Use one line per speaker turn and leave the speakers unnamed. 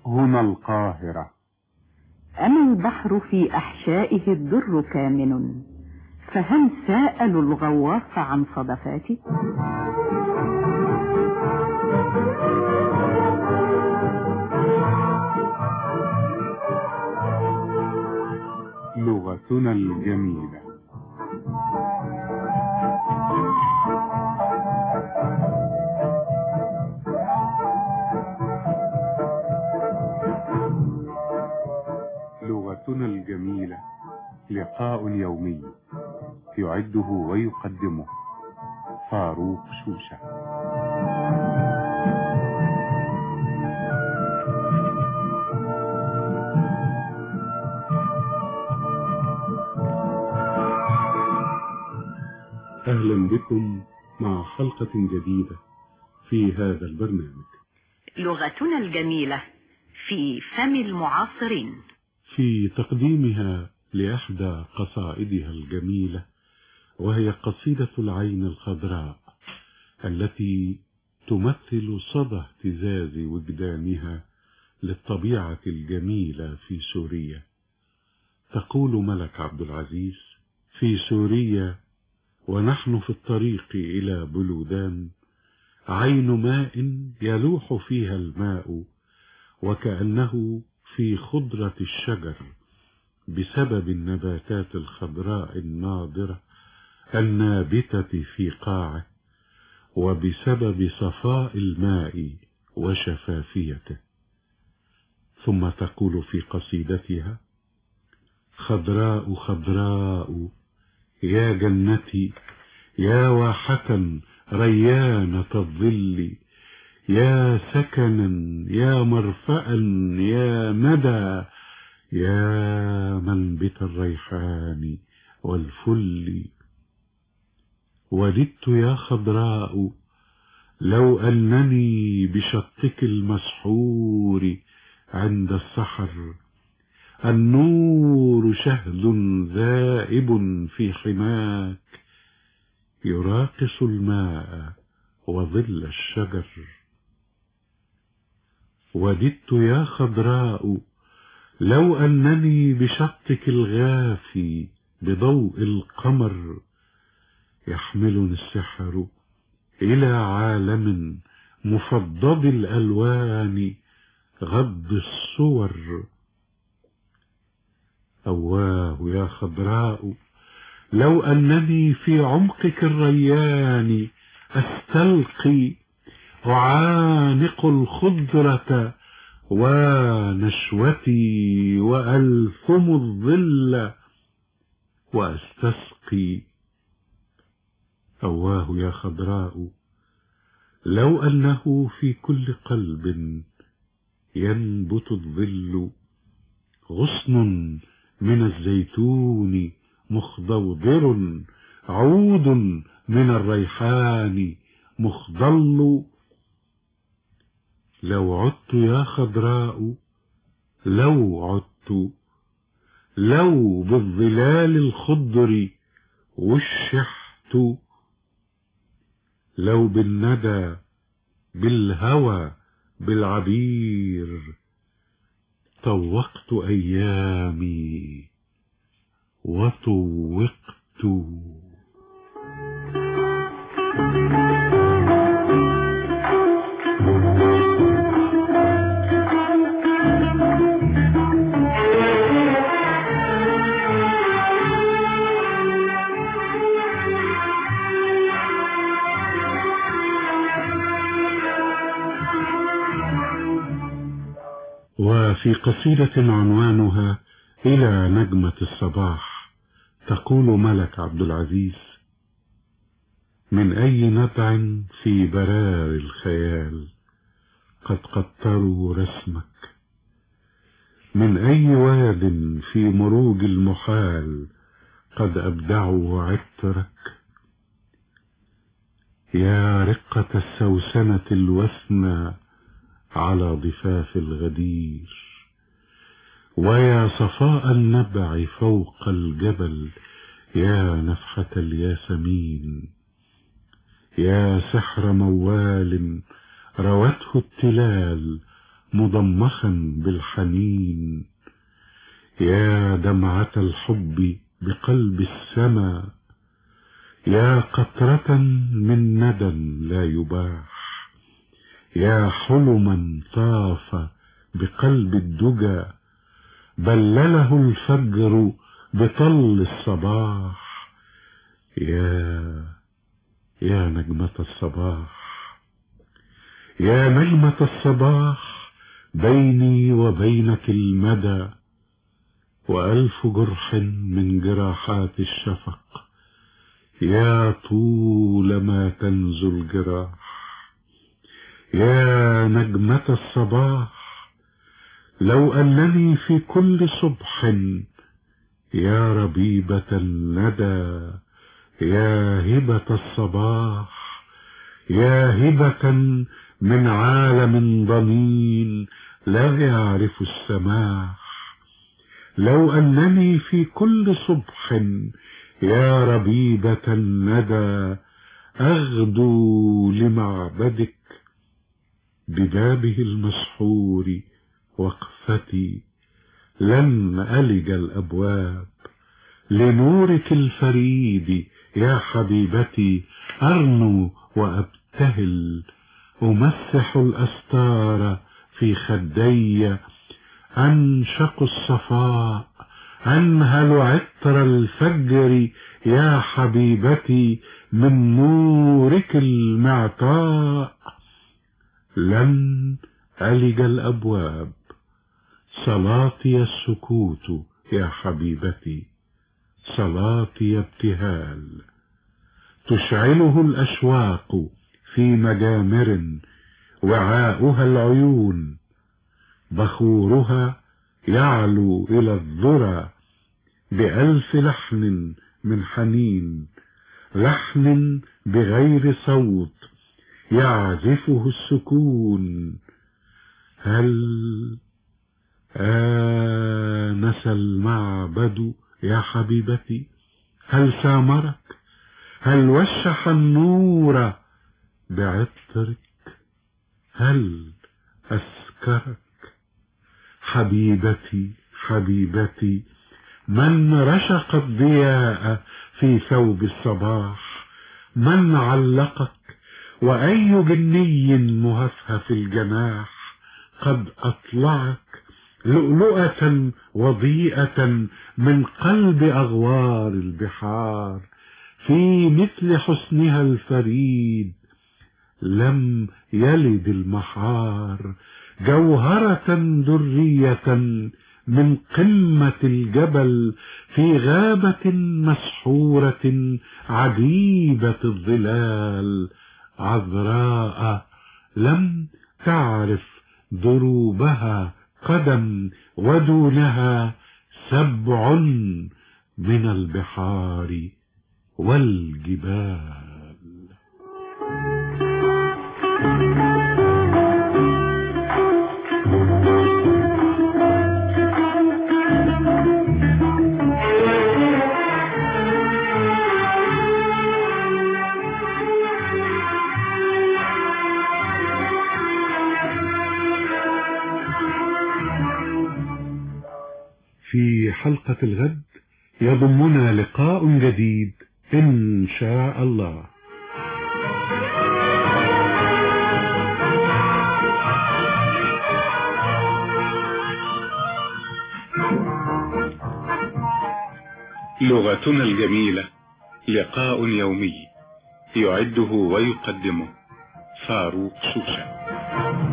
هنا القاهرة.
أنا البحر في أحشائه الدر كامن، فهل سألوا الغواص عن صدفاتي؟
لغتنا الجميلة. لغتنا الجميلة لقاء يومي يعده ويقدمه فاروق شوشة. أهلا بكم مع حلقة جديدة في هذا البرنامج.
لغتنا الجميلة في فم المعاصرين،
في تقديمها لإحدى قصائدها الجميلة، وهي قصيدة العين الخضراء التي تمثل صدى اهتزاز وجدانها للطبيعة الجميلة في سوريا. تقول ملك عبد العزيز: في سوريا ونحن في الطريق إلى بلودان، عين ماء يلوح فيها الماء وكأنه في خضرة الشجر، بسبب النباتات الخضراء الناضرة النابتة في قاعه، وبسبب صفاء الماء وشفافيته. ثم تقول في قصيدتها: خضراء خضراء يا جنتي، يا واحة ريانة الظل، يا سكنا يا مرفأ يا ندى، يا منبت الريحان والفل. وددت يا خضراء لو أنني بشطك المسحور عند السحر، النور شهد ذائب في حماك يراقص الماء وظل الشجر. وددت يا خضراء لو أنني بشطك الغافي بضوء القمر، يحملني السحر إلى عالم مفضل الألوان غض الصور. أواه يا خضراء لو أنني في عمقك الريان أستلقي، أعانق الخضرة ونشوتي وألثم الظل وأستسقي. أواه يا خضراء لو أنه في كل قلب ينبت الظل، غصن من الزيتون مخضوضر، عود من الريحان مخضل. لو عدت يا خضراء لو عدت، لو بالظلال الخضر وشحت، لو بالندى بالهوى بالعبير طوقت أيامي وطوقت. وفي قصيدة عنوانها إلى نجمة الصباح تقول ملك عبد العزيز: من أي نبع في برار الخيال قد قطروا رسمك، من أي واد في مروج المحال قد أبدعوا عطرك، يا رقة السوسنة الوثنى على ضفاف الغدير، ويا صفاء النبع فوق الجبل، يا نفحة الياسمين، يا سحر موال روته التلال مضمخا بالحنين. يا دمعة الحب بقلب السما، يا قطرة من ندى لا يباح، يا حلما طاف بقلب الدجى بلله الفجر بطل الصباح. يا نجمة الصباح، يا نجمة الصباح، بيني وبينك المدى، وألف جرح من جراحات الشفق، يا طول ما تنزل الجراح. يا نجمة الصباح، لو أنني في كل صبح يا ربيبة الندى، يا هبة الصباح، يا هبة من عالم ضنين لا يعرف السماح. لو أنني في كل صبح يا ربيبة الندى أغدو لمعبدك، ببابه المسحور وقفتي، لن ألج الأبواب، لنورك الفريد يا حبيبتي أرنو وأبتهل، أمسح الأستار في خدي، أنشق الصفاء، أنهل عطر الفجر يا حبيبتي من نورك المعطاء. لن ألج الأبواب، صلاتي السكوت يا حبيبتي، صلاتي ابتهال، تشعله الأشواق في مجامر، وعاؤها العيون، بخورها يعلو إلى الذرى بألف لحن من حنين، لحن بغير صوت يعزفه السكون. هل آنس المعبد يا حبيبتي؟ هل سامرك؟ هل وشح النور بعطرك؟ هل أسكرك؟ حبيبتي حبيبتي، من رشق الضياء في ثوب الصباح؟ من علقك؟ وأي جني مهفهف الجناح قد أطلعك لؤلؤة وضيئة من قلب أغوار البحار؟ في مثل حسنها الفريد لم يلد المحار، جوهرة درية من قمة الجبل، في غابة مسحورة عجيبة الظلال، عذراء لم تعرف دروبها قدم، ودونها 7 من البحار والجبال. في حلقة الغد يضمنا لقاء جديد إن شاء الله.
لغتنا الجميلة، لقاء يومي، يعده ويقدمه فاروق شوشة.